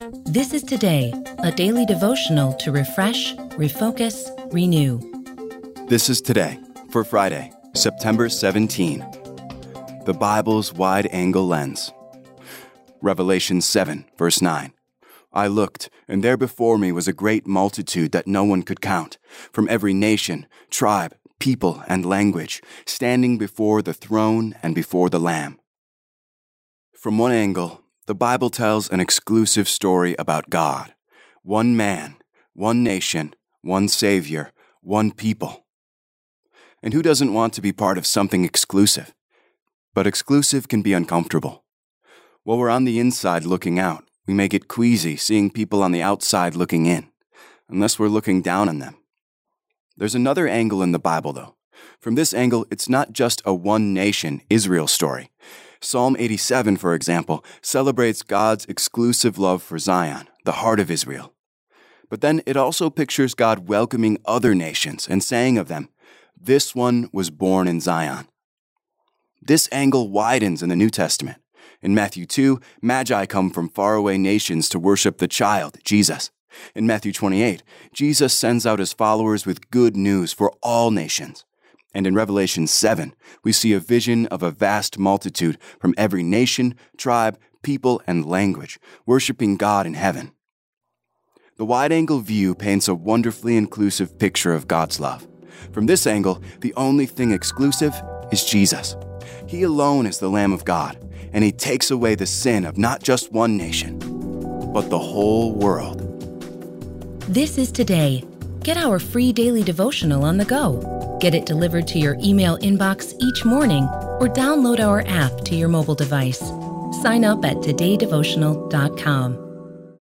This is Today, a daily devotional to refresh, refocus, renew. This is Today for Friday, September 17. The Bible's wide-angle lens. Revelation 7, verse 9. I looked, and there before me was a great multitude that no one could count, from every nation, tribe, people, and language, standing before the throne and before the Lamb. From one angle, the Bible tells an exclusive story about God. One man, one nation, one Savior, one people. And who doesn't want to be part of something exclusive? But exclusive can be uncomfortable. While we're on the inside looking out, we may get queasy seeing people on the outside looking in, unless we're looking down on them. There's another angle in the Bible, though. From this angle, it's not just a one-nation Israel story. Psalm 87, for example, celebrates God's exclusive love for Zion, the heart of Israel. But then it also pictures God welcoming other nations and saying of them, "This one was born in Zion." This angle widens in the New Testament. In Matthew 2, Magi come from faraway nations to worship the child, Jesus. In Matthew 28, Jesus sends out his followers with good news for all nations. And in Revelation 7, we see a vision of a vast multitude from every nation, tribe, people, and language, worshiping God in heaven. The wide-angle view paints a wonderfully inclusive picture of God's love. From this angle, the only thing exclusive is Jesus. He alone is the Lamb of God, and he takes away the sin of not just one nation, but the whole world. This is Today. Get our free daily devotional on the go. Get it delivered to your email inbox each morning or download our app to your mobile device. Sign up at todaydevotional.com.